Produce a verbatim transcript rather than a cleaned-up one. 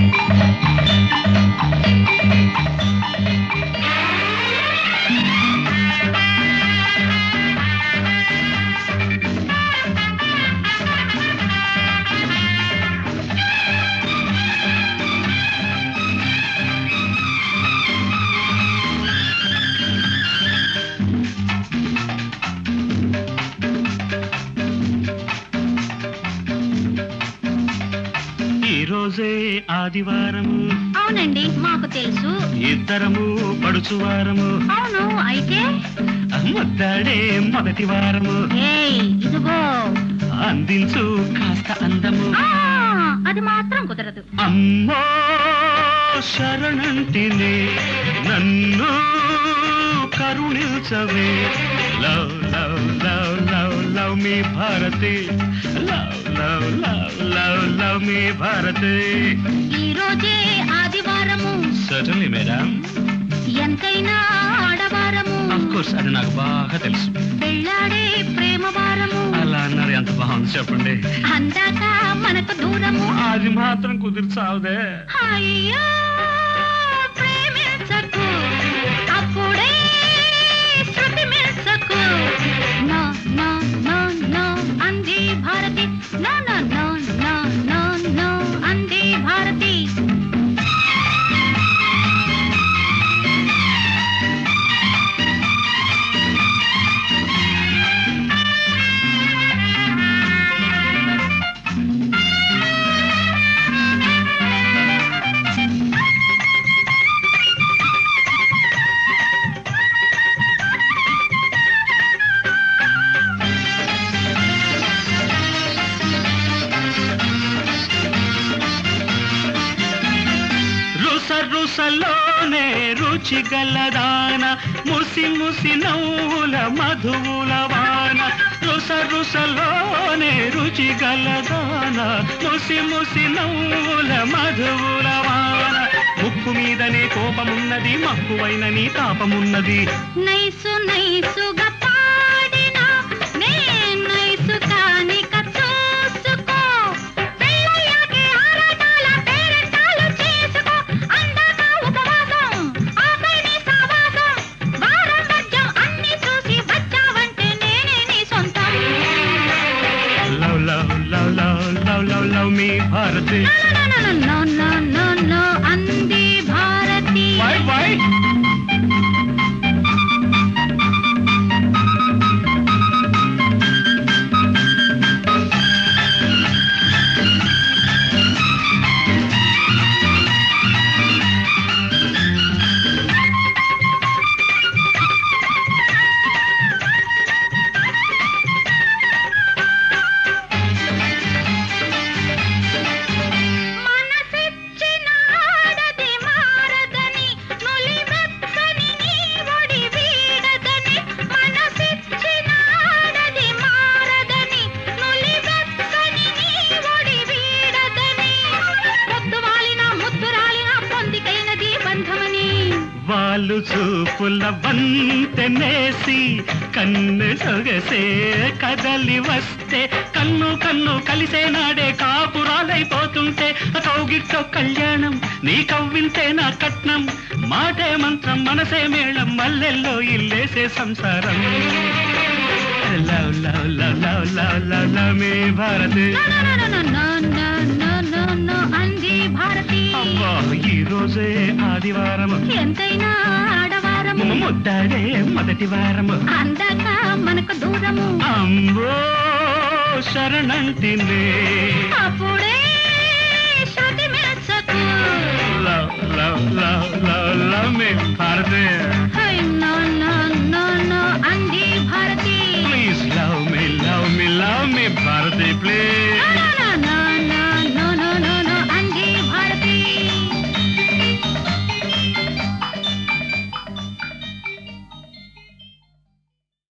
రోజే ఆదివారము. అవునండి, మాకు తెలుసు. ఇద్దరము పడుచువారము. అవును, అయితే ముద్దాడే మొదటి వారము. ఏయ్, ఇదిగో అందించు కాస్త అందము. ఆ, అది మాత్రం కుదరదు. అమ్మో శరణంటిని నన్ను కరుణించవే. Love love love love love me Bharati. Love love love love love me Bharati. ఈ రోజే ఆదివారము. Certainly madam. ఎంతైనా ఆడవారము. ఆఫ్ కోర్స్, అది నాకు బాగా తెలుసు. పెళ్ళాడే ప్రేమ వారము. అలా అన్నారు, ఎంత బాగుంది చెప్పండి. అందాక మనకు దూరము. అది మాత్రం కుదిర్చావుదే. అయ్యో ప్రేమించకు, అప్పుడే శృతి మించకు. నో నో నో నో అంది Bharati. No no no no no no అంది భారతి. రుసరుసలోనే రుచి గలదాన, ముసి ముసి నవ్వుల మధువుల వాన. రుసరుసలోనే రుచి గలదాన, ముసి ముసి నవ్వుల మధువుల వాన. ముక్కు మీదనే కోపమున్నది, మక్కువైన నీ తాపమున్నది. నైసు నైసుగా పాడినా నే నైసు కానిక చూసుకో. పెళ్ళయ్యాకే ఆరాటాల పేరెంటాలు చేసుకో. అందాక ఉపవాసం, ఆపై నీ సావాసం. వారం మధ్యం అన్ని చూసి వచ్చావంటే నేనే నీ సొంతం. Love love love love love love love me Bharati. No no no no no no అంది భారతి. వై వై వాళ్ళు చూపుల వంతెనేసి కన్ను సొగసే కదలి వస్తే, కన్ను కన్ను కలిసే నాడే కాపురాలైపోతుంటే. కౌగిట్లో కళ్యాణం, నీ కవ్వింతే నా కట్నం. మాటే మంత్రం, మనసే మేళం, మల్లెల్లో ఇల్లేసే సంసారం. Love love love love love love love me Bharati. అంది భారతి. అబ్బా, ఈ రోజే ఆదివారము. ఎంతైనా ఆడవారము. ముద్దాడే మొదటి వారము. అందాక మనకు దూరము. అమ్మో శరణంటిని. అప్పుడే శృతి మించకు. Love love love love love me Bharati. Hi no no no no అంది Bharati. Please love me love me love me Bharati please.